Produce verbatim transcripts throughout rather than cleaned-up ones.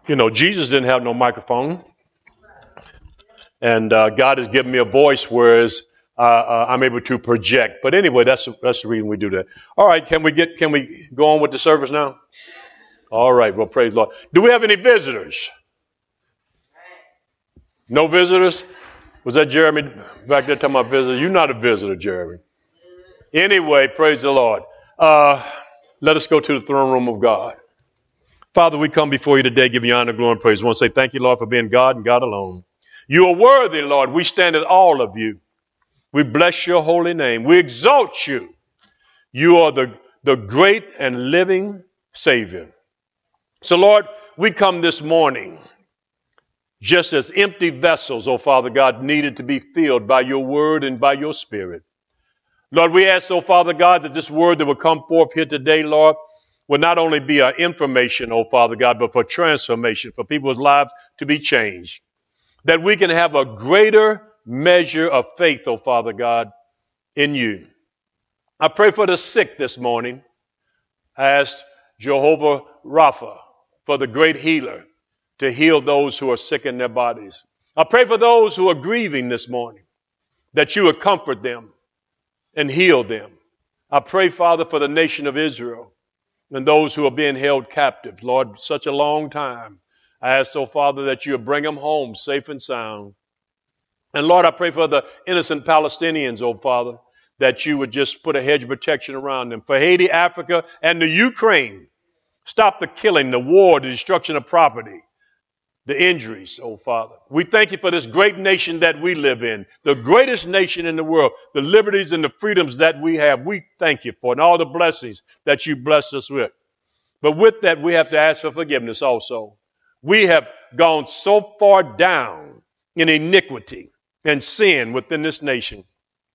You know, Jesus didn't have no microphone. And uh, God has given me a voice, whereas uh, uh, I'm able to project. But anyway, that's that's the reason we do that. All right, can we get can we go on with the service now? All right, well, praise the Lord. Do we have any visitors? No visitors? Was that Jeremy back there talking about visitors? You're not a visitor, Jeremy. Anyway, praise the Lord. Uh, let us go to the throne room of God. Father, we come before you today, give you honor, glory, and praise. I want to say thank you, Lord, for being God and God alone. You are worthy, Lord. We stand at all of you. We bless your holy name. We exalt you. You are the, the great and living Savior. So, Lord, we come this morning just as empty vessels, oh Father God, needed to be filled by your word and by your spirit. Lord, we ask, oh Father God, that this word that will come forth here today, Lord, will not only be an information, oh Father God, but for transformation, for people's lives to be changed. That we can have a greater measure of faith, oh Father God, in you. I pray for the sick this morning. I ask Jehovah Rapha, for the great healer, to heal those who are sick in their bodies. I pray for those who are grieving this morning, that you would comfort them and heal them. I pray, Father, for the nation of Israel and those who are being held captive. Lord, such a long time. I ask, oh Father, that you would bring them home safe and sound. And Lord, I pray for the innocent Palestinians, oh Father, that you would just put a hedge of protection around them. For Haiti, Africa, and the Ukraine, stop the killing, the war, the destruction of property, the injuries, oh Father. We thank you for this great nation that we live in, the greatest nation in the world, the liberties and the freedoms that we have. We thank you for it, and all the blessings that you blessed us with. But with that, we have to ask for forgiveness also. We have gone so far down in iniquity and sin within this nation.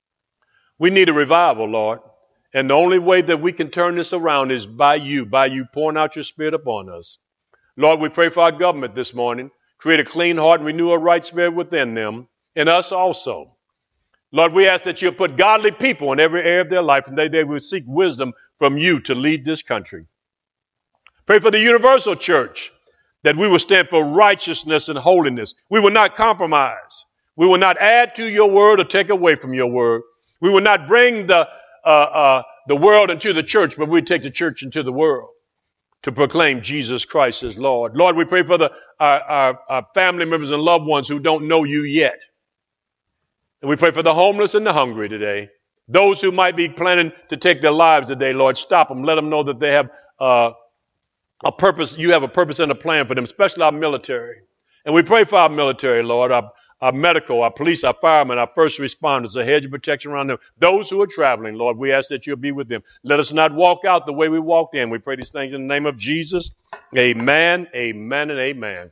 We need a revival, Lord. And the only way that we can turn this around is by you, by you pouring out your spirit upon us. Lord, we pray for our government this morning. Create a clean heart and renew a right spirit within them and us also. Lord, we ask that you put godly people in every area of their life and they, they will seek wisdom from you to lead this country. Pray for the universal church, that we will stand for righteousness and holiness. We will not compromise. We will not add to your word or take away from your word. We will not bring the uh, uh, the world into the church, but we take the church into the world to proclaim Jesus Christ as Lord. Lord, we pray for the our, our, our family members and loved ones who don't know you yet. And we pray for the homeless and the hungry today. Those who might be planning to take their lives today, Lord, stop them. Let them know that they have uh, a purpose. You have a purpose and a plan for them, especially our military. And we pray for our military, Lord, our, our medical, our police, our firemen, our first responders, a hedge of protection around them. Those who are traveling, Lord, we ask that you'll be with them. Let us not walk out the way we walked in. We pray these things in the name of Jesus. Amen, amen, and amen.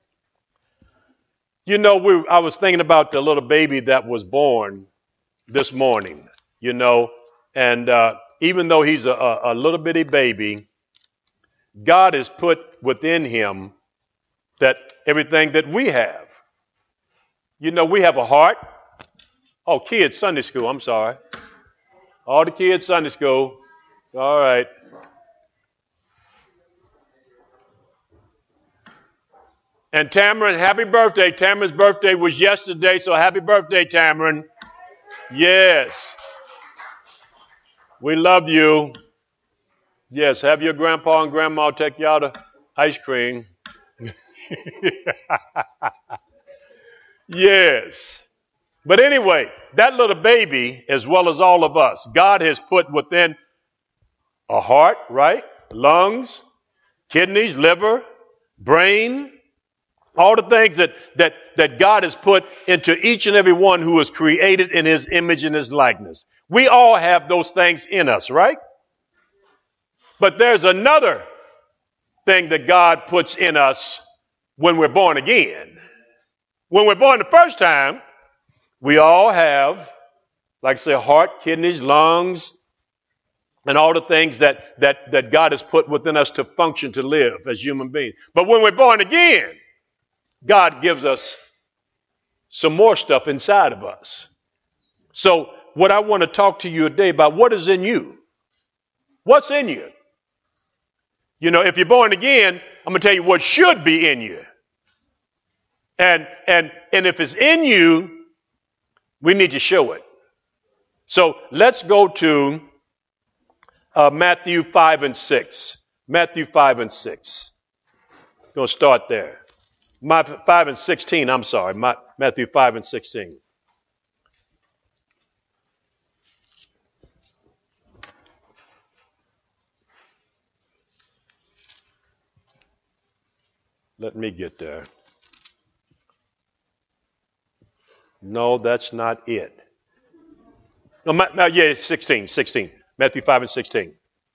You know, we, I was thinking about the little baby that was born this morning, you know, and uh, even though he's a, a, a little bitty baby, God has put within him that everything that we have. You know, we have a heart. Oh, kids, Sunday school, I'm sorry. All the kids, Sunday school. All right. And Tamarin, happy birthday. Tamarin's birthday was yesterday, so happy birthday, Tamarin. Yes. We love you. Yes, have your grandpa and grandma take you out of ice cream. Yes. But anyway, that little baby, as well as all of us, God has put within a heart, right? Lungs, kidneys, liver, brain, all the things that, that, that God has put into each and every one who was created in his image and his likeness. We all have those things in us, right? But there's another thing that God puts in us when we're born again. When we're born the first time, we all have, like I say, heart, kidneys, lungs, and all the things that, that, that God has put within us to function, to live as human beings. But when we're born again, God gives us some more stuff inside of us. So what I want to talk to you today about, what is in you? What's in you? You know, if you're born again, I'm going to tell you what should be in you. And, and, and if it's in you, we need to show it. So let's go to uh, Matthew five and six. Matthew five and six. Going to start there. My, five and sixteen, I'm sorry. My, Matthew five and sixteen. Let me get there. No, that's not it. No, my, no yeah, it's sixteen, sixteen. Matthew five and sixteen.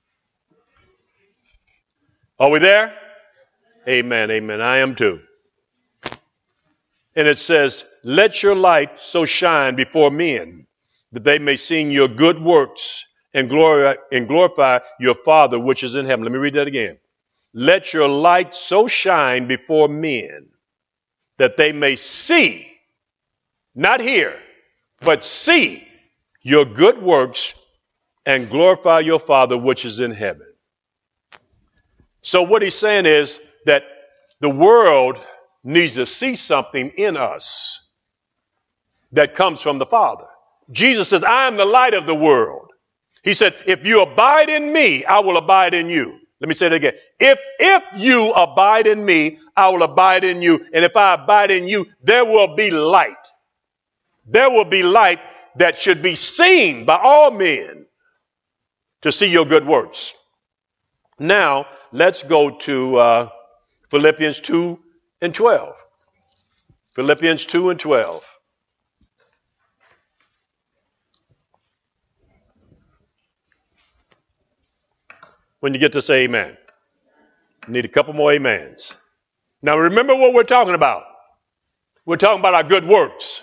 Are we there? Amen, amen. I am too. And it says, let your light so shine before men that they may see your good works and glorify, and glorify your Father which is in heaven. Let me read that again. Let your light so shine before men that they may see, not hear, but see your good works and glorify your Father which is in heaven. So what he's saying is that the world needs to see something in us that comes from the Father. Jesus says, I am the light of the world. He said, if you abide in me, I will abide in you. Let me say it again. If, if you abide in me, I will abide in you. And if I abide in you, there will be light. There will be light that should be seen by all men to see your good works. Now, let's go to uh, Philippians two and twelve. Philippians two and twelve. When you get to say amen. Need a couple more amens. Now remember what we're talking about. We're talking about our good works.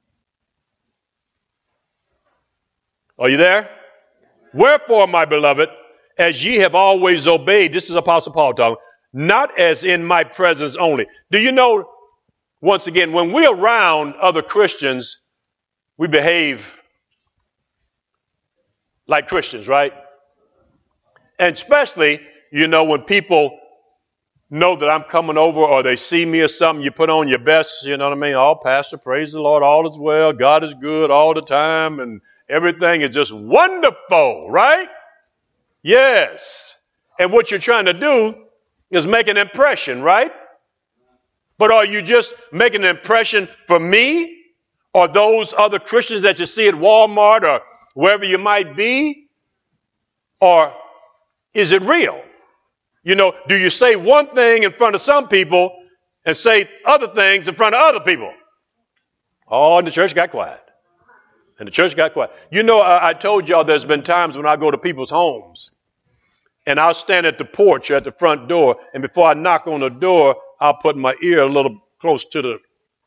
Are you there? Wherefore, my beloved, as ye have always obeyed, this is Apostle Paul talking, not as in my presence only. Do you know, once again, when we're around other Christians, we behave like Christians, right? And especially, you know, when people know that I'm coming over or they see me or something, you put on your best, you know what I mean? Oh, Pastor, praise the Lord, all is well, God is good all the time, and everything is just wonderful, right? Yes. And what you're trying to do is make an impression, right? But are you just making an impression for me or those other Christians that you see at Walmart or wherever you might be? Or is it real? You know, do you say one thing in front of some people and say other things in front of other people? Oh, and the church got quiet. And the church got quiet. You know, I, I told y'all there's been times when I go to people's homes and I'll stand at the porch or at the front door, and before I knock on the door, I'll put my ear a little close to the...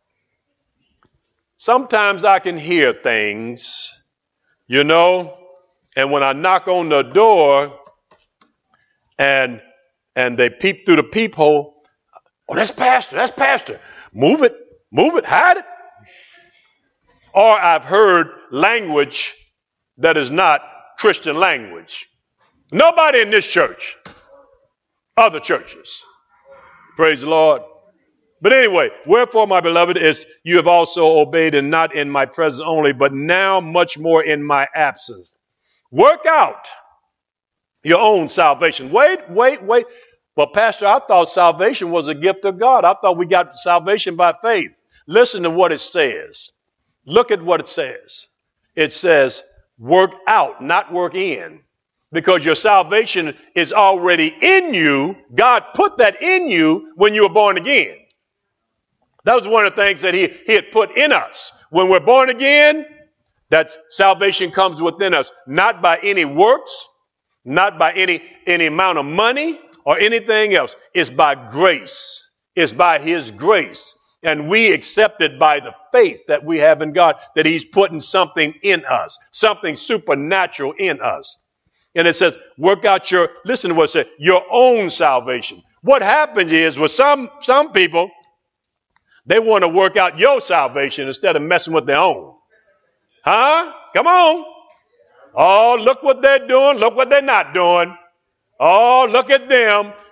Sometimes I can hear things, you know, and when I knock on the door and and they peep through the peephole, oh, that's pastor, that's pastor. Move it, move it, hide it. Or I've heard language that is not Christian language. Nobody in this church, other churches. Praise the Lord. But anyway, wherefore, my beloved, is you have also obeyed, and not in my presence only, but now much more in my absence. Work out your own salvation. Wait, wait, wait. Well, Pastor, I thought salvation was a gift of God. I thought we got salvation by faith. Listen to what it says. Look at what it says. It says, work out, not work in. Because your salvation is already in you. God put that in you when you were born again. That was one of the things that he, he had put in us. When we're born again, that salvation comes within us, not by any works, not by any, any amount of money or anything else. It's by grace. It's by his grace. And we accept it by the faith that we have in God, that he's putting something in us, something supernatural in us. And it says, work out your, listen to what it says, your own salvation. What happens is with some, some people, they want to work out your salvation instead of messing with their own. Huh? Come on. Oh, look what they're doing. Look what they're not doing. Oh, look at them.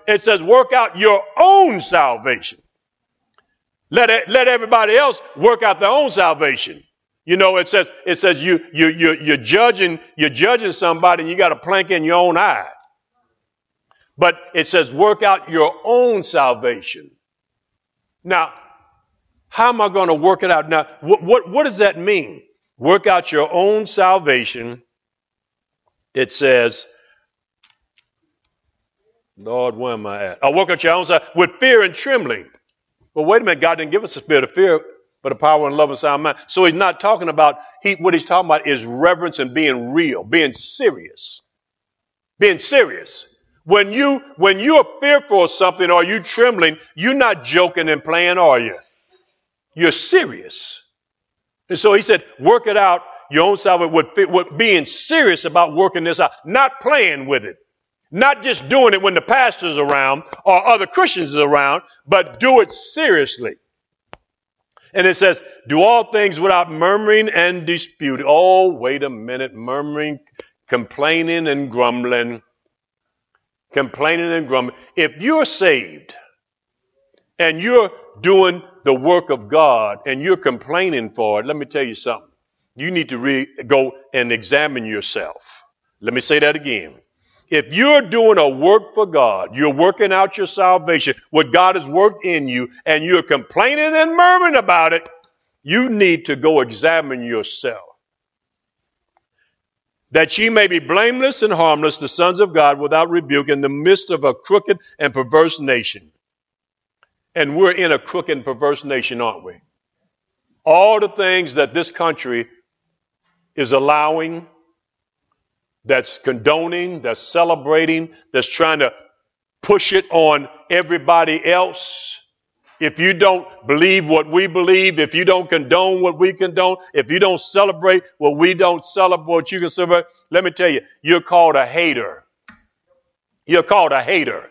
It says work out your own salvation. Let it, let everybody else work out their own salvation. You know, it says it says you you you you're judging you're judging somebody and you got a plank in your own eye. But it says work out your own salvation. Now, how am I going to work it out? Now, what what what does that mean? Work out your own salvation. It says, Lord, where am I at? I'll work out your own salvation with fear and trembling. Well, wait a minute. God didn't give us a spirit of fear, but a power and love and sound mind. So he's not talking about, he, what he's talking about is reverence and being real, being serious. Being serious. When you, when you are fearful of something or you trembling, you're not joking and playing, are you? You're serious. And so he said, work it out your own salvation with, with being serious about working this out, not playing with it. Not just doing it when the pastor's around or other Christians are around, but do it seriously. And it says, do all things without murmuring and disputing. Oh, wait a minute. Murmuring, complaining and grumbling. Complaining and grumbling. If you're saved and you're doing the work of God and you're complaining for it, let me tell you something. You need to re- go and examine yourself. Let me say that again. If you're doing a work for God, you're working out your salvation, what God has worked in you, and you're complaining and murmuring about it, you need to go examine yourself. That ye may be blameless and harmless, the sons of God, without rebuke, in the midst of a crooked and perverse nation. And we're in a crooked and perverse nation, aren't we? All the things that this country is allowing, that's condoning, that's celebrating, that's trying to push it on everybody else. If you don't believe what we believe, if you don't condone what we condone, if you don't celebrate what we don't celebrate, what you can celebrate, let me tell you, you're called a hater. You're called a hater.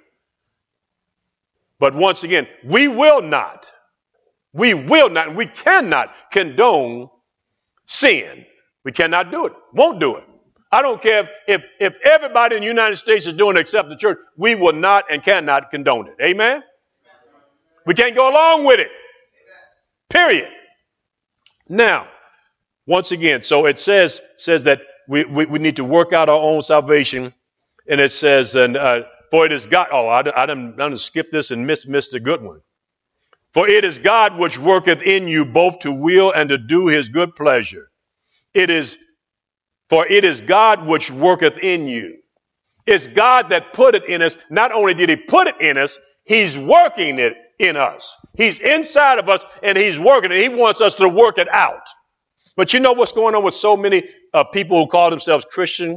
But once again, we will not, we will not, and we cannot condone sin. We cannot do it. Won't do it. I don't care if, if, if everybody in the United States is doing it except the church. We will not and cannot condone it. Amen? We can't go along with it. Period. Now, once again, so it says says that we, we, we need to work out our own salvation. And it says, and uh, for it is God. Oh, I, I done, I done skip this and miss, missed a good one. For it is God which worketh in you both to will and to do his good pleasure. It is For it is God which worketh in you. It's God that put it in us. Not only did he put it in us, he's working it in us. He's inside of us and he's working it. He wants us to work it out. But you know what's going on with so many uh, people who call themselves Christian?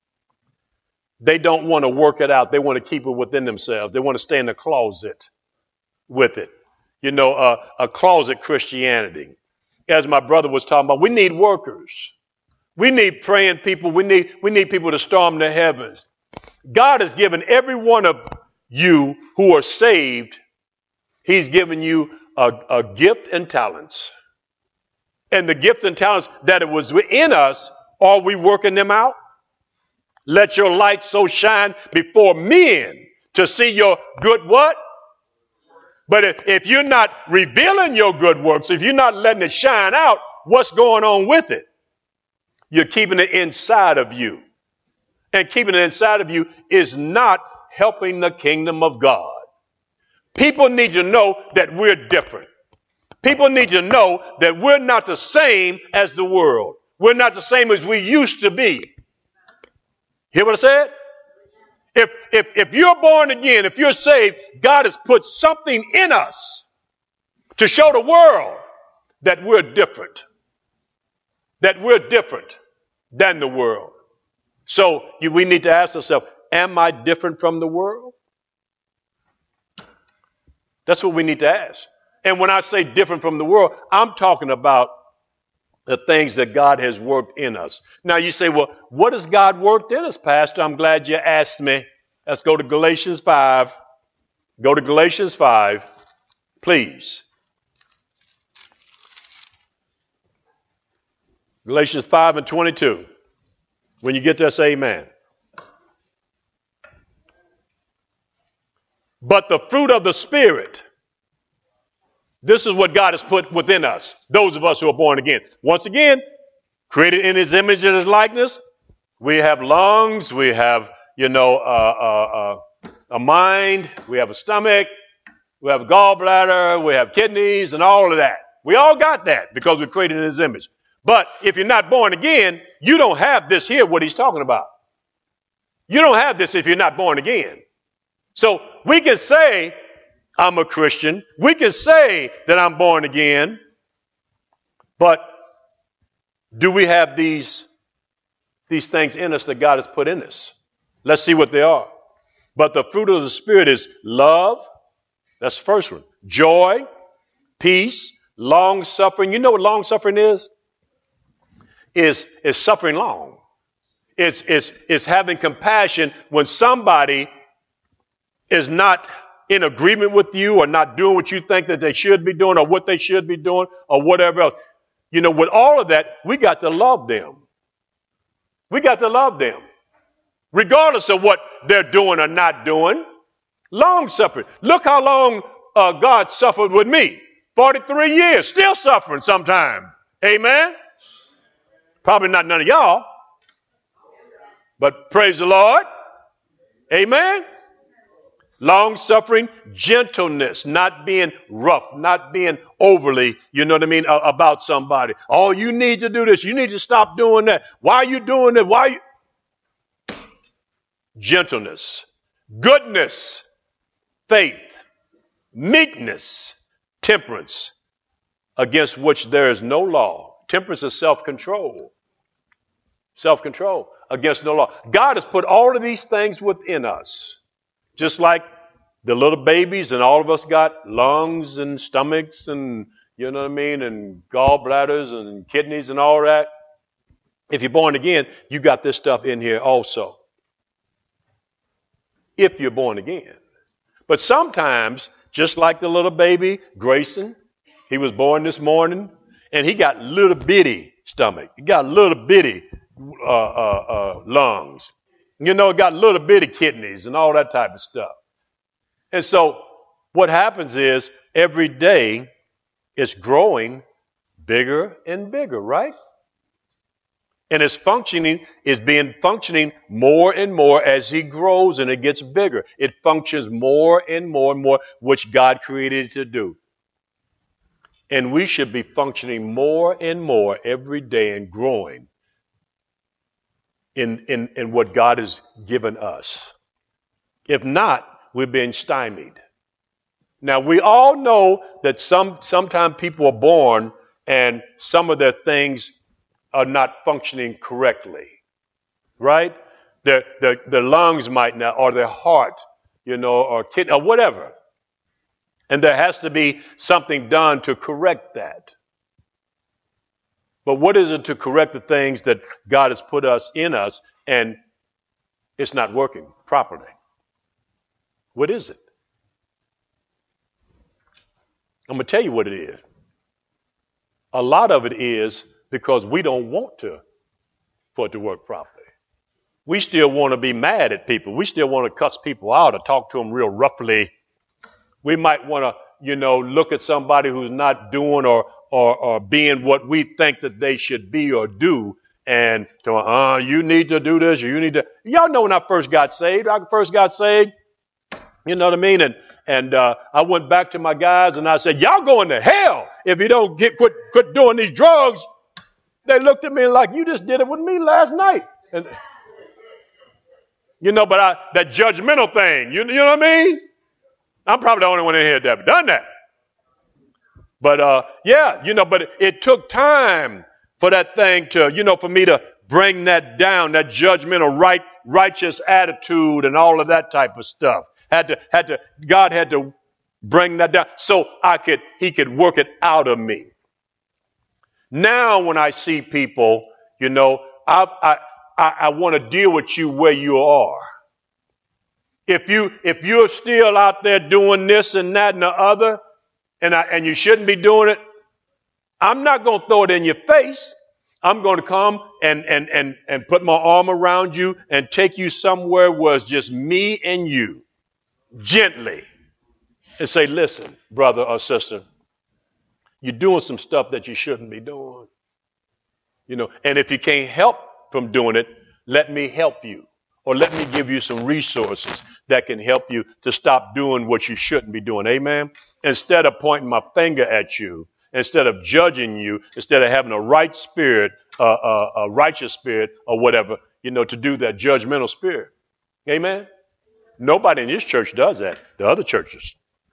They don't want to work it out. They want to keep it within themselves. They want to stay in the closet with it. You know, uh, a closet Christianity. As my brother was talking about, we need workers. We need praying people. We need, we need people to storm the heavens. God has given every one of you who are saved, he's given you a, a gift and talents. And the gifts and talents that it was within us, are we working them out? Let your light so shine before men to see your good what? But if, if you're not revealing your good works, if you're not letting it shine out, what's going on with it? You're keeping it inside of you. And keeping it inside of you is not helping the kingdom of God. People need to know that we're different. People need to know that we're not the same as the world. We're not the same as we used to be. Hear what I said? If, if, if you're born again, if you're saved, God has put something in us to show the world that we're different. That we're different than the world. So you, we need to ask ourselves, am I different from the world? That's what we need to ask. And when I say different from the world, I'm talking about the things that God has worked in us. Now you say, well, what has God worked in us, Pastor? I'm glad you asked me. Let's go to Galatians five. Go to Galatians five, please. Galatians five and twenty-two. When you get there, say amen. But the fruit of the Spirit, this is what God has put within us, those of us who are born again. Once again, created in his image and his likeness, we have lungs, we have, you know, uh, uh, uh, a mind, we have a stomach, we have a gallbladder, we have kidneys and all of that. We all got that because we're created in his image. But if you're not born again, you don't have this here, what he's talking about. You don't have this if you're not born again. So we can say, I'm a Christian. We can say that I'm born again. But do we have these, these things in us that God has put in us? Let's see what they are. But the fruit of the Spirit is love. That's the first one. Joy, peace, long suffering. You know what long suffering is? Is, is suffering long. It's, it's, it's having compassion when somebody is not in agreement with you or not doing what you think that they should be doing or what they should be doing or whatever else. You know, with all of that, we got to love them. We got to love them. Regardless of what they're doing or not doing. Long suffering. Look how long uh, God suffered with me. forty-three years. Still suffering sometimes. Amen. Probably not none of y'all. But praise the Lord. Amen. Long suffering, gentleness, not being rough, not being overly, you know what I mean, uh, about somebody. Oh, you need to do this. You need to stop doing that. Why are you doing that? Why? Are you? Gentleness, goodness, faith, meekness, temperance, against which there is no law. Temperance is self-control. Self-control against no law. God has put all of these things within us. Just like the little babies and all of us got lungs and stomachs and, you know what I mean, and gallbladders and kidneys and all that. If you're born again, you got this stuff in here also. If you're born again. But sometimes, just like the little baby, Grayson, he was born this morning, and he got little bitty stomach. He got little bitty uh, uh, uh, lungs. You know, got little bitty kidneys and all that type of stuff. And so what happens is every day it's growing bigger and bigger, right? And it's functioning, is being functioning more and more as he grows and it gets bigger. It functions more and more and more, which God created it to do. And we should be functioning more and more every day and growing In, in, in what God has given us. If not, we're being stymied. Now, we all know that some sometimes people are born and some of their things are not functioning correctly, right? Their, their, their lungs might not, or their heart, you know, or kidney, or whatever. And there has to be something done to correct that. But what is it to correct the things that God has put us in us and it's not working properly? What is it? I'm going to tell you what it is. A lot of it is because we don't want to for it to work properly. We still want to be mad at people. We still want to cuss people out or talk to them real roughly. We might want to, you know, look at somebody who's not doing or Or, or being what we think that they should be or do, and to, uh, you need to do this, or you need to. Y'all know when I first got saved, I first got saved, you know what I mean? And and uh, I went back to my guys and I said, y'all going to hell if you don't get quit quit doing these drugs. They looked at me like, you just did it with me last night. And, you know, but I, that judgmental thing, you, you know what I mean? I'm probably the only one in here that done that. But, uh, yeah, you know, but it, it took time for that thing to, you know, for me to bring that down, that judgmental, right, righteous attitude and all of that type of stuff. Had to, had to, God had to bring that down so I could, he could work it out of me. Now, when I see people, you know, I, I, I, I want to deal with you where you are. If you, if you're still out there doing this and that and the other, And, I, and you shouldn't be doing it, I'm not going to throw it in your face. I'm going to come and, and, and, and put my arm around you and take you somewhere where it's just me and you. Gently. and say, listen, brother or sister, you're doing some stuff that you shouldn't be doing. You know, and if you can't help from doing it, let me help you. Or let me give you some resources that can help you to stop doing what you shouldn't be doing. Amen. Instead of pointing my finger at you, instead of judging you, instead of having a right spirit, uh, uh, a righteous spirit or whatever, you know, to do that judgmental spirit. Amen. Nobody in this church does that. The other churches.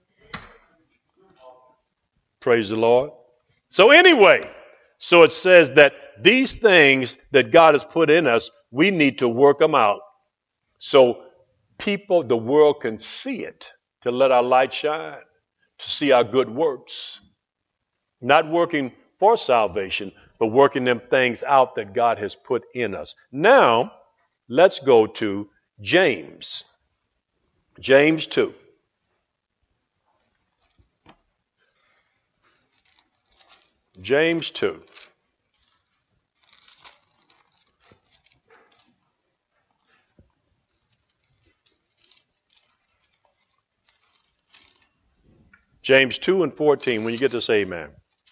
Praise the Lord. So anyway, so it says that these things that God has put in us, we need to work them out. So people, the world can see it, to let our light shine, to see our good works. Not working for salvation, but working them things out that God has put in us. Now, let's go to James. James two. James two. James two and fourteen, when you get to say amen.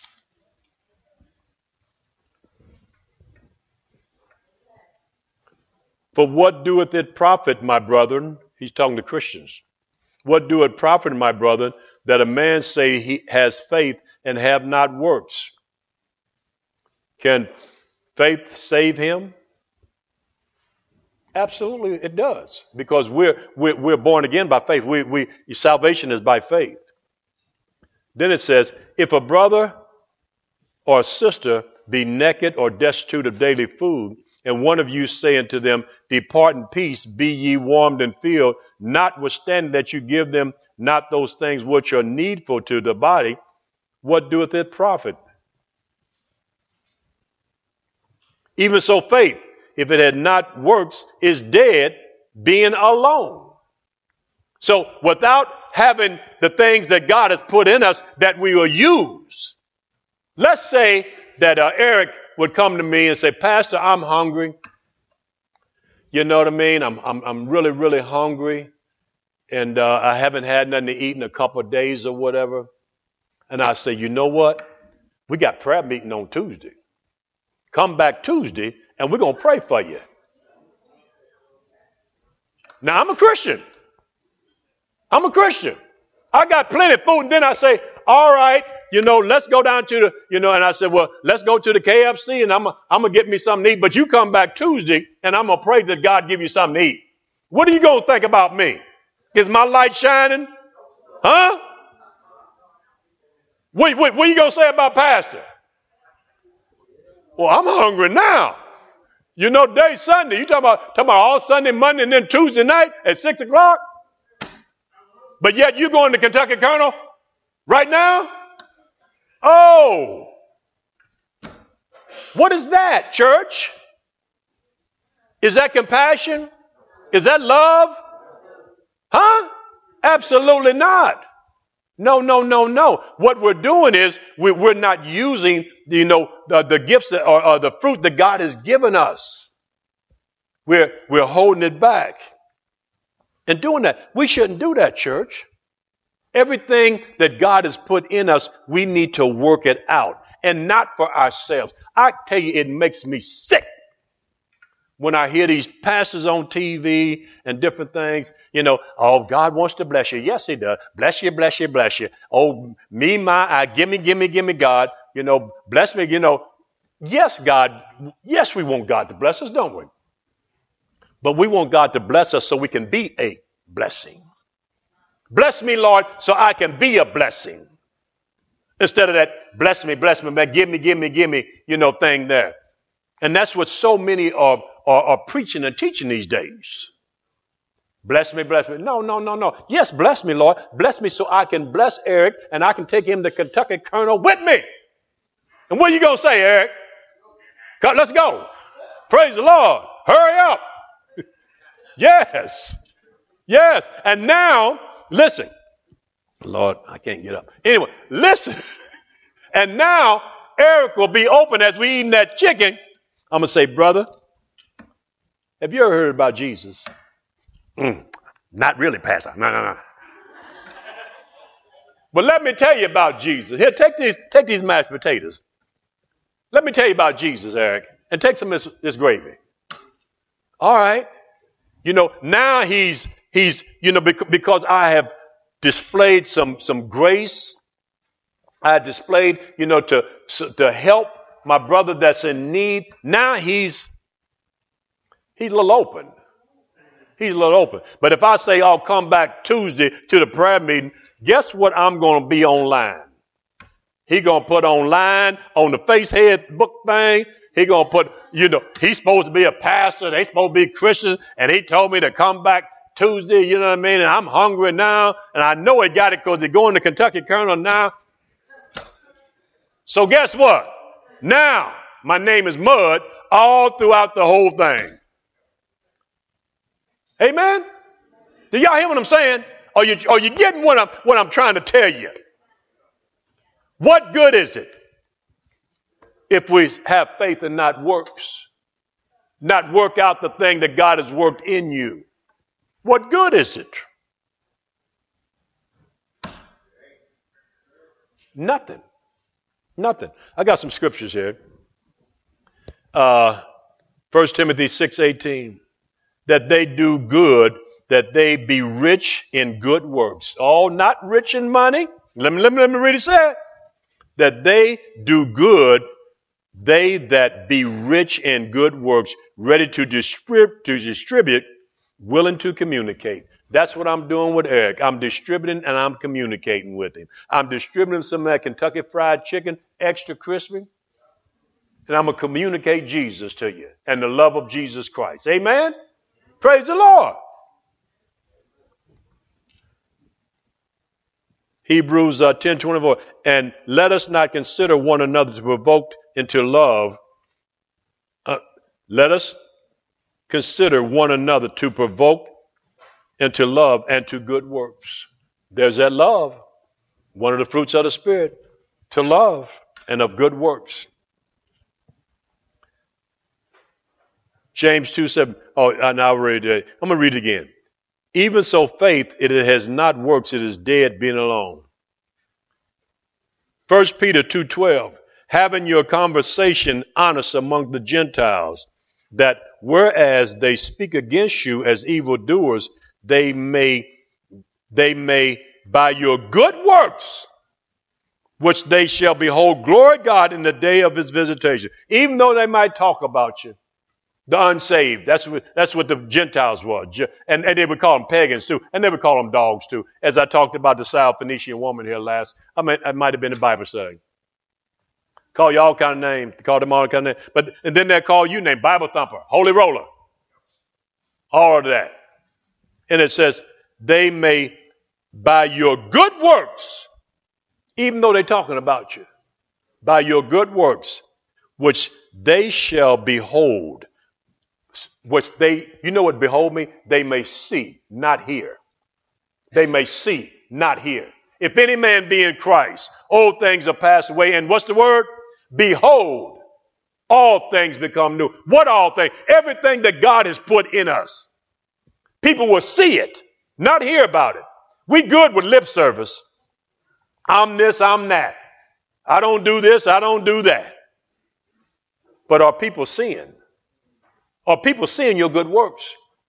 For what doeth it profit, my brethren? He's talking to Christians. What doeth it profit, my brethren, that a man say he has faith and have not works? Can faith save him? Absolutely, it does. Because we're we're, we're born again by faith. We we salvation is by faith. Then it says, if a brother or a sister be naked or destitute of daily food, and one of you say unto them, depart in peace, be ye warmed and filled, notwithstanding that you give them not those things which are needful to the body, what doeth it profit? Even so faith, if it had not works, is dead, being alone. So without having the things that God has put in us that we will use. Let's say that uh, Eric would come to me and say, Pastor, I'm hungry. You know what I mean? I'm I'm, I'm really, really hungry. And uh, I haven't had nothing to eat in a couple of days or whatever. And I say, you know what? We got prayer meeting on Tuesday. Come back Tuesday and we're going to pray for you. Now, I'm a Christian. I'm a Christian. I got plenty of food. And then I say, all right, you know, let's go down to the, you know, and I said, well, let's go to the K F C and I'm I'm going to get me something to eat. But you come back Tuesday and I'm going to pray that God give you something to eat. What are you going to think about me? Is my light shining? Huh? What, what, what are you going to say about Pastor? Well, I'm hungry now. You know, day Sunday. You talking about, talking about all Sunday, Monday, and then Tuesday night at six o'clock? But yet you going to Kentucky Colonel right now? Oh. What is that, church? Is that compassion? Is that love? Huh? Absolutely not. No, no, no, no. What we're doing is we, we're not using, you know, the, the gifts that, or, or the fruit that God has given us. We're, we're holding it back. And doing that, we shouldn't do that, church. Everything that God has put in us, we need to work it out and not for ourselves. I tell you, it makes me sick when I hear these pastors on T V and different things. You know, oh, God wants to bless you. Yes, he does. Bless you, bless you, bless you. Oh, me, my, I, give me, give me, give me, God. You know, bless me, you know. Yes, God. Yes, we want God to bless us, don't we? But we want God to bless us so we can be a blessing. Bless me, Lord, so I can be a blessing. Instead of that, bless me, bless me, man, give me, give me, give me, you know, thing there. And that's what so many are, are, are preaching and teaching these days. Bless me, bless me. No, no, no, no. Yes, bless me, Lord. Bless me so I can bless Eric and I can take him to Kentucky Colonel with me. And what are you going to say, Eric? Let's go. Praise the Lord. Hurry up. Yes. Yes. And now, listen. Lord, I can't get up. Anyway, listen. And now, Eric will be open as we eating that chicken. I'm going to say, brother, have you ever heard about Jesus? Mm, not really, Pastor. No, no, no. But let me tell you about Jesus. Here, take these, take these mashed potatoes. Let me tell you about Jesus, Eric. And take some of this, this gravy. All right. You know, now he's, he's, you know, bec- because I have displayed some, some grace. I displayed, you know, to, to help my brother that's in need. Now he's, he's a little open. He's a little open. But if I say I'll come back Tuesday to the prayer meeting, guess what I'm going to be online? He going to put online on the facehead book thing. He going to put, you know, he's supposed to be a pastor. They supposed to be Christian. And he told me to come back Tuesday, you know what I mean? And I'm hungry now. And I know he got it because he's going to Kentucky Colonel now. So guess what? Now my name is Mud all throughout the whole thing. Amen? Do y'all hear what I'm saying? Are you, are you getting what I'm, what I'm trying to tell you? What good is it if we have faith and not works? Not work out the thing that God has worked in you. What good is it? Nothing. Nothing. I got some scriptures here. Uh, First Timothy six eighteen. That they do good, that they be rich in good works. Oh, not rich in money. Let me, let me, let me read it say. That they do good, they that be rich in good works, ready to distribute, to distribute, willing to communicate. That's what I'm doing with Eric. I'm distributing and I'm communicating with him. I'm distributing some of that Kentucky Fried Chicken, extra crispy. And I'm going to communicate Jesus to you and the love of Jesus Christ. Amen? Praise the Lord. Hebrews uh, ten twenty-four. And let us not consider one another to provoke into love. Uh, let us consider one another to provoke into love and to good works. There's that love. One of the fruits of the Spirit. To love and of good works. James two seven. Oh, I now read it. I'm going to read it again. Even so, faith, it has not works. It is dead being alone. First Peter two twelve. Having your conversation honest among the Gentiles, that whereas they speak against you as evildoers, they may, they may by your good works, which they shall behold, glory God in the day of his visitation. Even though they might talk about you. The unsaved. That's what, that's what the Gentiles were. And, and they would call them pagans too. And they would call them dogs too. As I talked about the Syrophoenician woman here last, I mean, it might have been a Bible study. Call you all kind of names. Call them all kind of names. But, and then they'll call you name Bible thumper, holy roller. All of that. And it says, they may, by your good works, even though they're talking about you, by your good works, which they shall behold, which they, you know what behold me? They may see, not hear. They may see, not hear. If any man be in Christ, old things are passed away. And what's the word? Behold, all things become new. What all things? Everything that God has put in us. People will see it, not hear about it. We good with lip service. I'm this, I'm that. I don't do this, I don't do that. But are people seeing? Are people seeing your good works?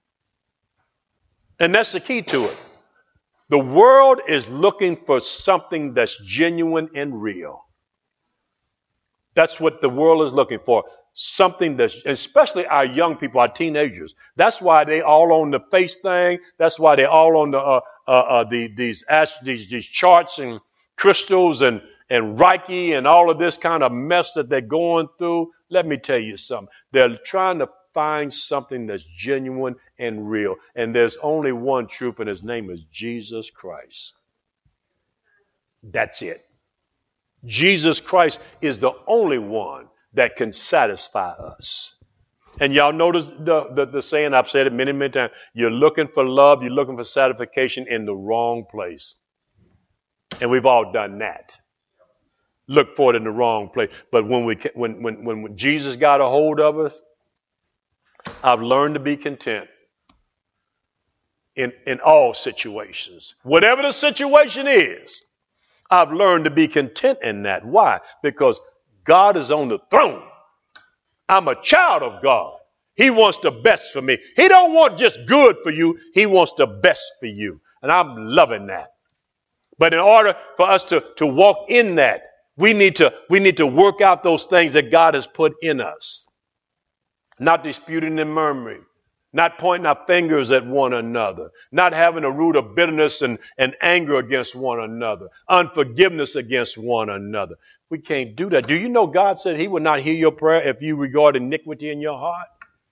And that's the key to it. The world is looking for something that's genuine and real. That's what the world is looking for. Something that's, especially our young people, our teenagers. That's why they all on the face thing. That's why they all on the uh, uh, uh, the these these these charts and crystals and and Reiki and all of this kind of mess that they're going through. Let me tell you something. They're trying to find something that's genuine and real. And there's only one truth, and his name is Jesus Christ. That's it. Jesus Christ is the only one that can satisfy us. And y'all notice the, the, the saying, I've said it many, many times. You're looking for love, you're looking for satisfaction in the wrong place. And we've all done that. Look for it in the wrong place. But when we when when when Jesus got a hold of us, I've learned to be content in, in all situations. Whatever the situation is, I've learned to be content in that. Why? Because God is on the throne. I'm a child of God. He wants the best for me. He don't want just good for you. He wants the best for you. And I'm loving that. But in order for us to, to walk in that, we need to, we need to work out those things that God has put in us. Not disputing and murmuring. Not pointing our fingers at one another. Not having a root of bitterness and, and anger against one another. Unforgiveness against one another. We can't do that. Do you know God said he will not hear your prayer if you regard iniquity in your heart?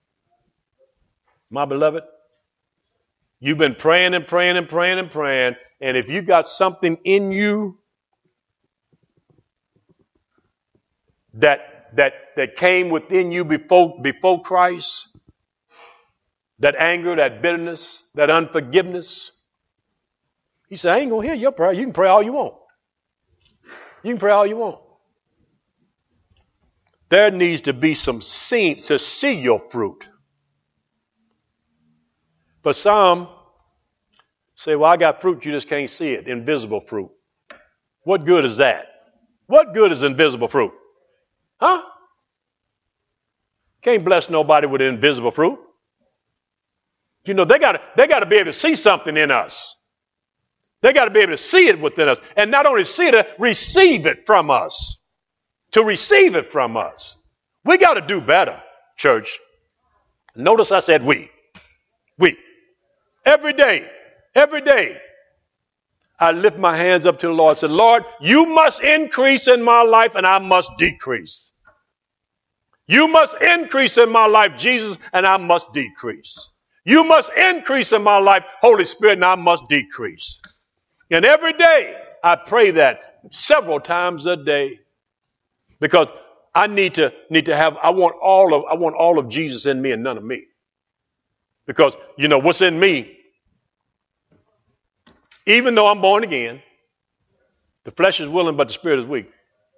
My beloved, you've been praying and praying and praying and praying. And if you got something in you that, that, that came within you before, before Christ, that anger, that bitterness, that unforgiveness. He said, I ain't going to hear your prayer. You can pray all you want. You can pray all you want. There needs to be some seeds to see your fruit. But some say, well, I got fruit, you just can't see it. Invisible fruit. What good is that? What good is invisible fruit? Huh? Can't bless nobody with invisible fruit. You know, they got to they got to be able to see something in us. They got to be able to see it within us. And not only see it, receive it from us. To receive it from us. We got to do better, church. Notice I said we. We. Every day, every day, I lift my hands up to the Lord and said, Lord, you must increase in my life and I must decrease. You must increase in my life, Jesus, and I must decrease. You must increase in my life, Holy Spirit, and I must decrease. And every day I pray that several times a day because I need to need to have I want all of I want all of Jesus in me and none of me. Because you know what's in me, even though I'm born again, the flesh is willing, but the spirit is weak.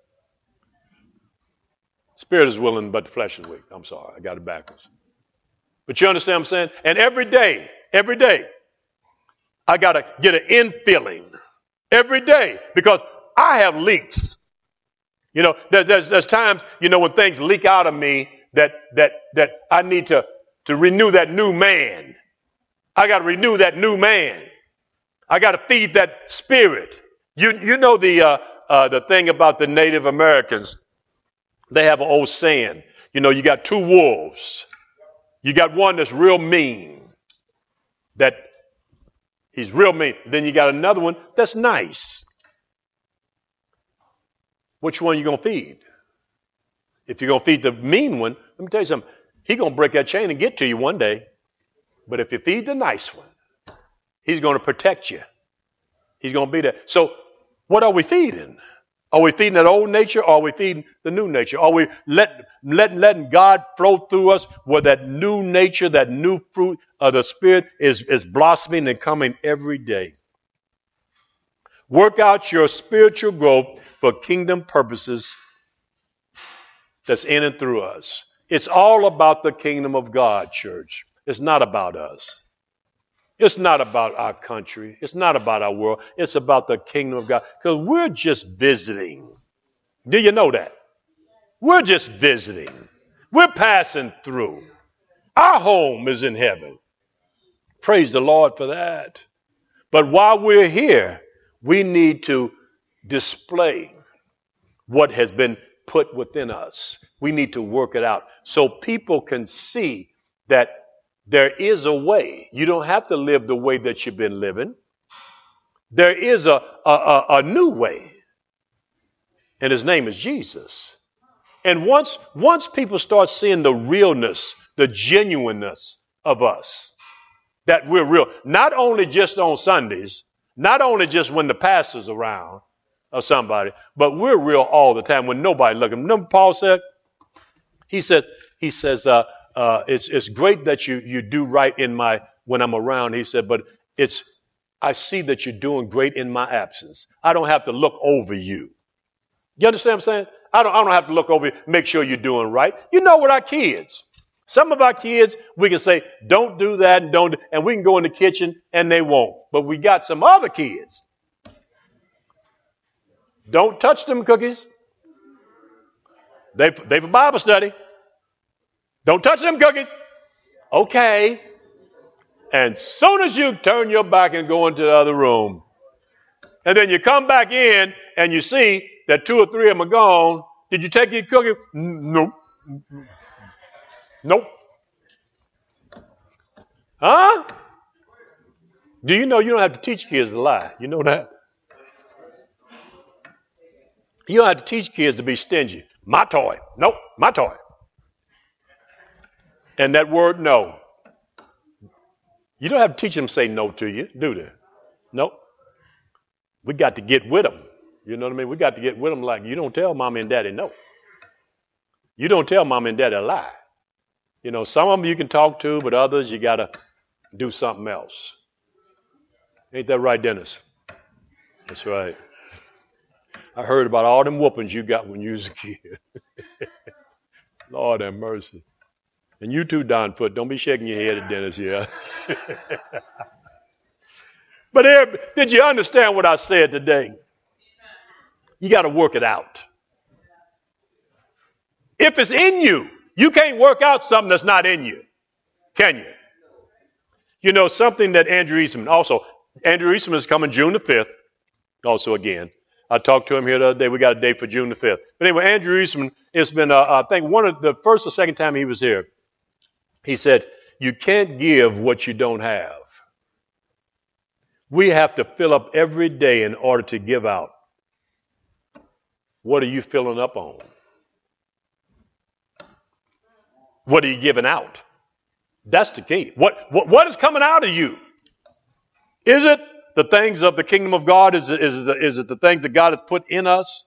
Spirit is willing, but the flesh is weak. I'm sorry, I got it backwards. But you understand what I'm saying? And every day, every day, I got to get an infilling. Every day. Because I have leaks. You know, there, there's, there's times, you know, when things leak out of me that, that, that I need to, to renew that new man. I got to renew that new man. I got to feed that spirit. You, you know the, uh, uh, the thing about the Native Americans. They have an old saying. You know, you got two wolves. You got one that's real mean, that he's real mean. Then you got another one that's nice. Which one are you going to feed? If you're going to feed the mean one, let me tell you something. He's going to break that chain and get to you one day. But if you feed the nice one, he's going to protect you. He's going to be there. So what are we feeding? Are we feeding that old nature or are we feeding the new nature? Are we let, let, letting God flow through us where that new nature, that new fruit of the Spirit is, is blossoming and coming every day? Work out your spiritual growth for kingdom purposes that's in and through us. It's all about the kingdom of God, church. It's not about us. It's not about our country. It's not about our world. It's about the kingdom of God. Because we're just visiting. Do you know that? We're just visiting. We're passing through. Our home is in heaven. Praise the Lord for that. But while we're here, we need to display what has been put within us. We need to work it out so people can see that there is a way. You don't have to live the way that you've been living. There is a, a, a, a new way. And his name is Jesus. And once, once people start seeing the realness, the genuineness of us, that we're real, not only just on Sundays, not only just when the pastor's around or somebody, but we're real all the time when nobody looking. Remember Paul said? He says, he says, uh, Uh, it's it's great that you you do right in my when I'm around. He said, but it's I see that you're doing great in my absence. I don't have to look over you. You understand what I'm saying? I don't I don't have to look over you, make sure you're doing right. You know, with our kids, some of our kids we can say don't do that and don't, and we can go in the kitchen and they won't. But we got some other kids Don't touch them cookies. They, they for Bible study. Don't touch them cookies. Okay. And soon as you turn your back and go into the other room, and then you come back in and you see that two or three of them are gone, did you take your cookie? Nope. Nope. Huh? Do you know you don't have to teach kids to lie? You know that? You don't have to teach kids to be stingy. My toy. Nope, my toy. And that word no. You don't have to teach them to say no to you, do they? Nope. We got to get with them. You know what I mean? We got to get with them like you don't tell mom and daddy no. You don't tell mom and daddy a lie. You know, some of them you can talk to, but others you got to do something else. Ain't that right, Dennis? That's right. I heard about all them whoopings you got when you was a kid. Lord have mercy. And you too, Don Foot, don't be shaking your head at Dennis here. But here, did you understand what I said today? You got to work it out. If it's in you, you can't work out something that's not in you, can you? You know, something that Andrew Eastman, also, Andrew Eastman is coming June the fifth, also again. I talked to him here the other day. We got a date for June the fifth. But anyway, Andrew Eastman, it's been, uh, I think, one of the first or second time he was here. He said, you can't give what you don't have. We have to fill up every day in order to give out. What are you filling up on? What are you giving out? That's the key. What, what, what is coming out of you? Is it the things of the kingdom of God? Is it, is, it the, is it the things that God has put in us?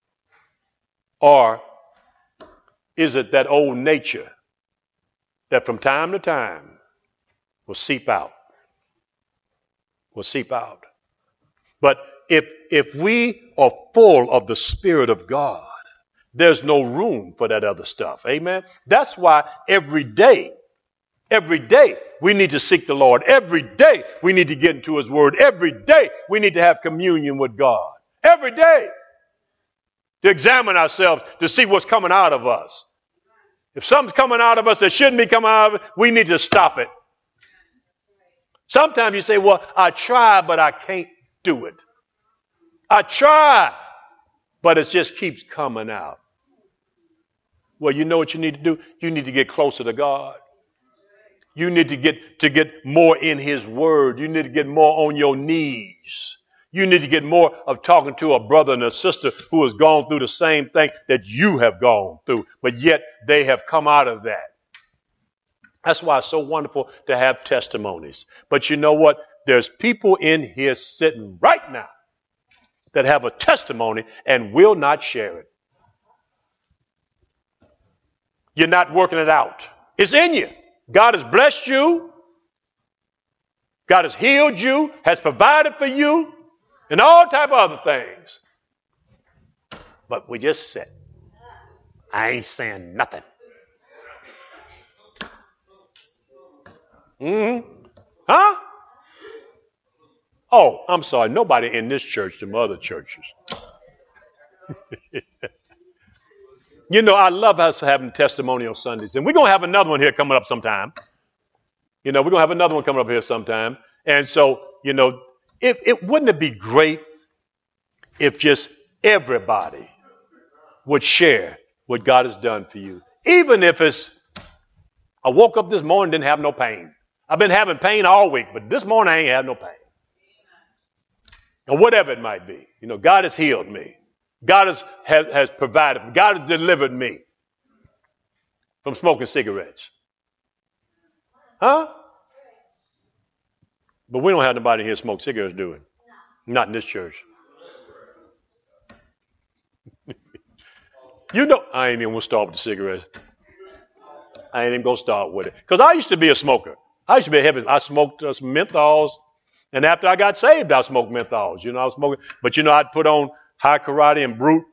Or is it that old nature that from time to time will seep out? Will seep out. But if, if we are full of the Spirit of God, there's no room for that other stuff. Amen? That's why every day, every day, we need to seek the Lord. Every day, we need to get into His Word. Every day, we need to have communion with God. Every day, to examine ourselves, to see what's coming out of us. If something's coming out of us that shouldn't be coming out of us, we need to stop it. Sometimes you say, well, I try, but I can't do it. I try, but it just keeps coming out. Well, you know what you need to do? You need to get closer to God. You need to get to get more in His Word. You need to get more on your knees. You need to get more of talking to a brother and a sister who has gone through the same thing that you have gone through, but yet they have come out of that. That's why it's so wonderful to have testimonies. But you know what? There's people in here sitting right now that have a testimony and will not share it. You're not working it out. It's in you. God has blessed you. God has healed you, has provided for you, and all type of other things. But we just sit. I ain't saying nothing. Mm-hmm. Huh? Oh, I'm sorry. Nobody in this church, them other churches. You know, I love us having testimonial Sundays. And we're going to have another one here coming up sometime. You know, we're going to have another one coming up here sometime. And so, you know, it, it wouldn't it be great if just everybody would share what God has done for you. Even if it's, I woke up this morning, didn't have no pain. I've been having pain all week, but this morning I ain't had no pain. Or whatever it might be. You know, God has healed me. God has, has, has provided. God has delivered me from smoking cigarettes. Huh? But we don't have nobody here smoke cigarettes, do we? Not in this church. You know, I ain't even going to start with the cigarettes. I ain't even going to start with it. Because I used to be a smoker. I used to be a heavy. I smoked uh, some menthols. And after I got saved, I smoked menthols. You know, I was smoking. But, you know, I'd put on High Karate and Brute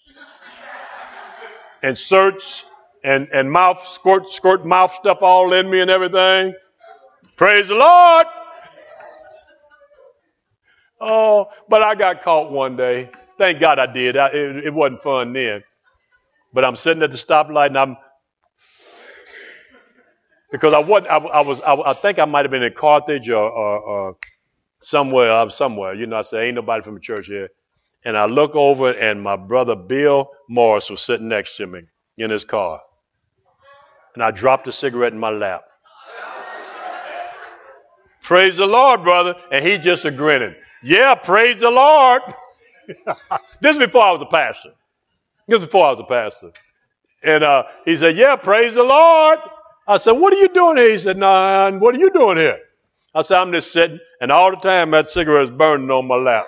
and Search and, and mouth, squirt, squirt mouth stuff all in me and everything. Praise the Lord. Oh, but I got caught one day. thank God I did. I, it, it wasn't fun then. But I'm sitting at the stoplight and I'm, because I wasn't, I, I was, I, I think I might have been in Carthage or, or, or somewhere, I was somewhere. You know, I said, ain't nobody from the church here. And I look over and my brother Bill Morris was sitting next to me in his car. And I dropped a cigarette in my lap. Praise the Lord, brother. And he just a grinning. Yeah, praise the Lord. This is before I was a pastor. This is before I was a pastor. And uh, he said, yeah, praise the Lord. I said, what are you doing here? He said, nah, what are you doing here? I said, I'm just sitting. And all the time that cigarette is burning on my lap.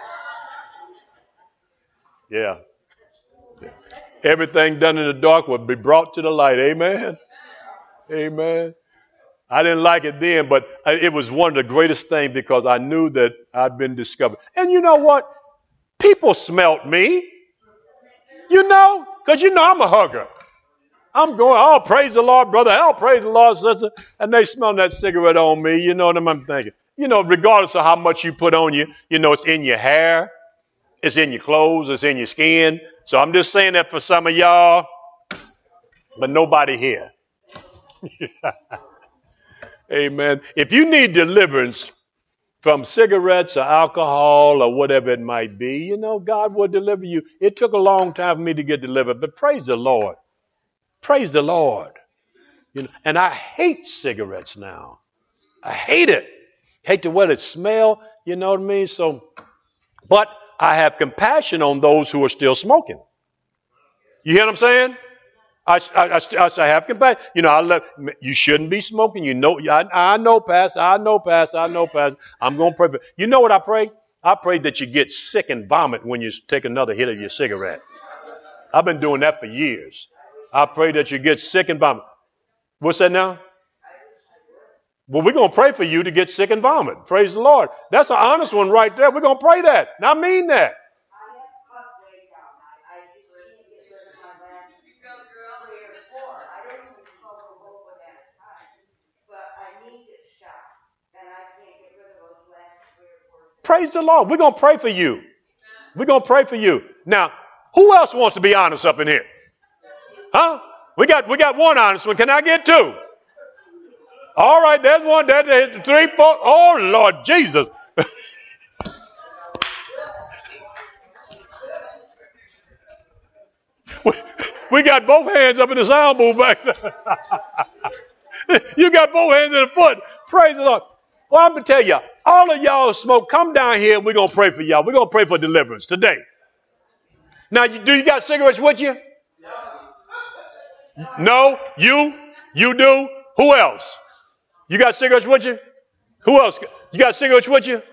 Yeah. Everything done in the dark would be brought to the light. Amen. Amen. I didn't like it then, but it was one of the greatest things because I knew that I'd been discovered. And you know what? People smelt me. You know, because you know I'm a hugger. I'm going, oh, praise the Lord, brother. Oh, praise the Lord, sister. And they smell that cigarette on me. You know what I'm thinking? You know, regardless of how much you put on you, you know, it's in your hair. It's in your clothes. It's in your skin. So I'm just saying that for some of y'all, but nobody here. Amen. If you need deliverance from cigarettes or alcohol or whatever it might be, you know, God will deliver you. It took a long time for me to get delivered, but praise the Lord. Praise the Lord. You know, and I hate cigarettes now. I hate it. Hate the way they smell, you know what I mean? So, but I have compassion on those who are still smoking. You hear what I'm saying? I, I, I, I have compassion. You know, I let, you shouldn't be smoking. You know, I, I know, Pastor. I know, Pastor. I know, Pastor. I'm going to pray for you. You know what I pray? I pray that you get sick and vomit when you take another hit of your cigarette. I've been doing that for years. I pray that you get sick and vomit. What's that now? Well, we're going to pray for you to get sick and vomit. Praise the Lord. That's an honest one right there. We're going to pray that. And I mean that. Praise the Lord. We're going to pray for you. We're going to pray for you. Now, who else wants to be honest up in here? Huh? We got we got one honest one. Can I get two? All right, there's one. There's three, four. Oh, Lord Jesus. we, we got both hands up in the sound booth back there. You got both hands in the foot. Praise the Lord. Well, I'm going to tell you, all of y'all smoke, come down here and we're going to pray for y'all. We're going to pray for deliverance today. Now, you, do you got cigarettes with you? No? You? You do? Who else? You got cigarettes with you? Who else? You got cigarettes with you?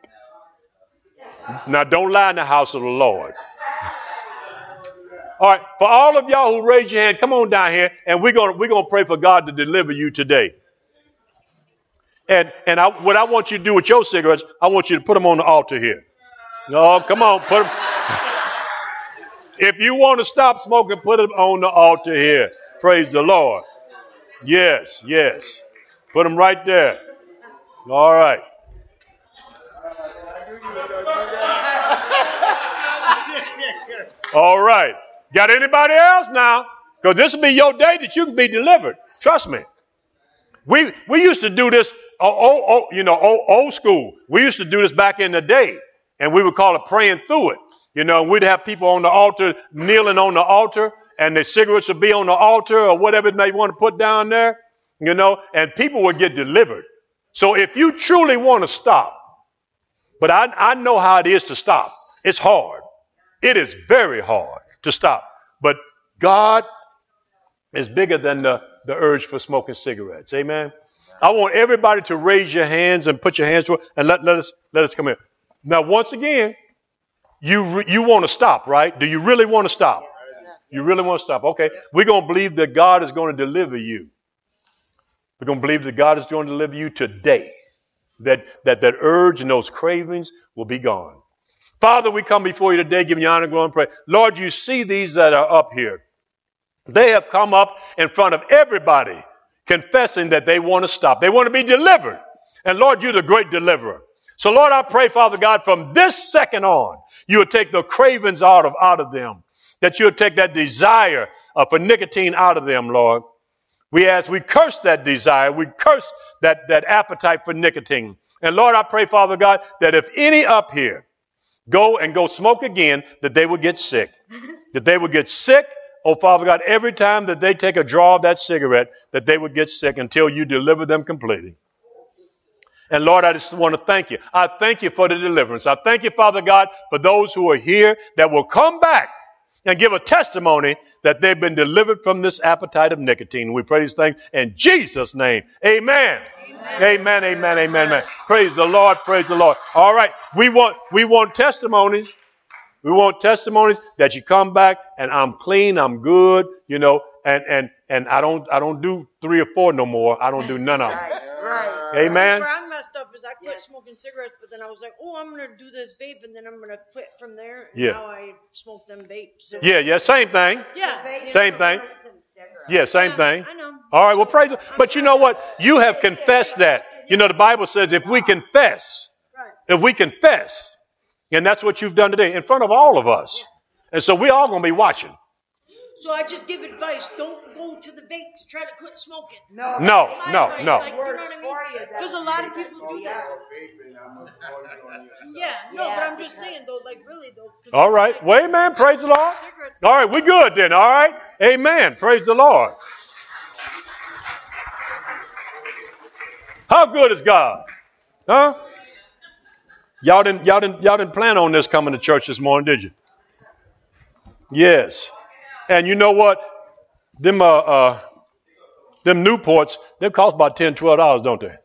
Now, don't lie in the house of the Lord. All right, for all of y'all who raise your hand, come on down here and we're going we're going to pray for God to deliver you today. And and I, what I want you to do with your cigarettes, I want you to put them on the altar here. No, come on, put them. If you want to stop smoking, put them on the altar here. Praise the Lord. Yes, yes. Put them right there. All right. All right. Got anybody else now? Because this will be your day that you can be delivered. Trust me. We we used to do this, oh, oh, oh, you know, old, old school. We used to do this back in the day, and we would call it praying through it. You know, we'd have people on the altar, kneeling on the altar, and their cigarettes would be on the altar or whatever they want to put down there, you know, and people would get delivered. So if you truly want to stop, but I, I know how it is to stop. It's hard. It is very hard to stop. But God is bigger than the, the urge for smoking cigarettes. Amen. I want everybody to raise your hands and put your hands to it and let, let us let us come in. Now, once again, you re, you want to stop, right? Do you really want to stop? You really want to stop? Okay. We're going to believe that God is going to deliver you. We're going to believe that God is going to deliver you today. That, that that urge and those cravings will be gone. Father, we come before you today, giving you honor, glory, and praise. Lord, you see these that are up here. They have come up in front of everybody, confessing that they want to stop. They want to be delivered. And Lord, you're the great deliverer. So Lord, I pray, Father God, from this second on, You would take the cravings out of, out of them. That you would take that desire uh, for nicotine out of them, Lord. We ask, we curse that desire. We curse that, that appetite for nicotine. And Lord, I pray, Father God, that if any up here go and go smoke again, that they would get sick. That they would get sick. Oh, Father God, every time that they take a draw of that cigarette, that they would get sick until you deliver them completely. And Lord, I just want to thank you. I thank you for the deliverance. I thank you, Father God, for those who are here that will come back and give a testimony that they've been delivered from this appetite of nicotine. We pray these things in Jesus' name. Amen. Amen, amen, amen, amen. amen. Praise the Lord, praise the Lord. All right, we want we want testimonies. We want testimonies that you come back and I'm clean, I'm good, you know, and and and I don't I don't do three or four no more. I don't do none of them. Right, right. Amen. See, where I messed up is I quit smoking cigarettes, but then I was like, oh, I'm going to do this vape, and then I'm going to quit from there. And Yeah. now I smoke them vapes. Yeah, yeah, same thing. Yeah. Same thing. Yeah, same Yeah, thing. I know. All right, well, praise the But you know what? You have confessed that. You know, the Bible says if we confess, Right. if we confess, and that's what you've done today in front of all of us. And so we're all going to be watching. So I just give advice. Don't go to the vapes. Try to quit smoking. No, No, My no, advice, no. like, you know what I mean? Because a lot of people do that. Yeah, no, but I'm just saying, though, like, really, though. 'cause All like, right. like, Well, amen. Praise the Lord. cigarettes- All right, we good then. All right. Amen. Praise the Lord. How good is God? Huh? Y'all didn't, y'all didn't, y'all didn't plan on this coming to church this morning, did you? Yes. And you know what? Them, uh, uh, them Newports, they cost about ten, twelve dollars, don't they?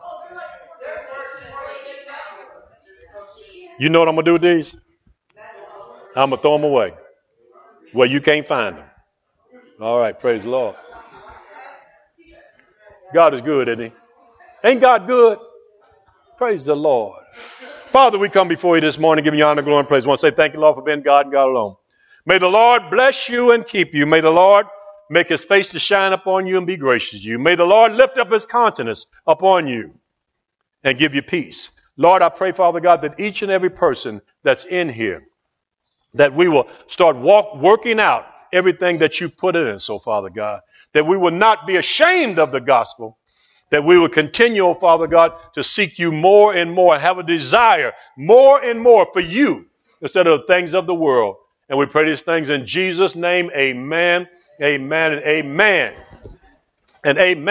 You know what I'm going to do with these? I'm going to throw them away. Well, you can't find them. All right, praise the Lord. God is good, isn't he? Ain't God good? Praise the Lord. Father, we come before you this morning, giving you honor, glory, and praise. I want to say thank you, Lord, for being God and God alone. May the Lord bless you and keep you. May the Lord make his face to shine upon you and be gracious to you. May the Lord lift up his countenance upon you and give you peace. Lord, I pray, Father God, that each and every person that's in here, that we will start walk, working out everything that you put in us, so Father God, that we will not be ashamed of the gospel, that we will continue, oh Father God, to seek you more and more, have a desire more and more for you instead of the things of the world. And we pray these things in Jesus' name. Amen, amen, and amen, and amen.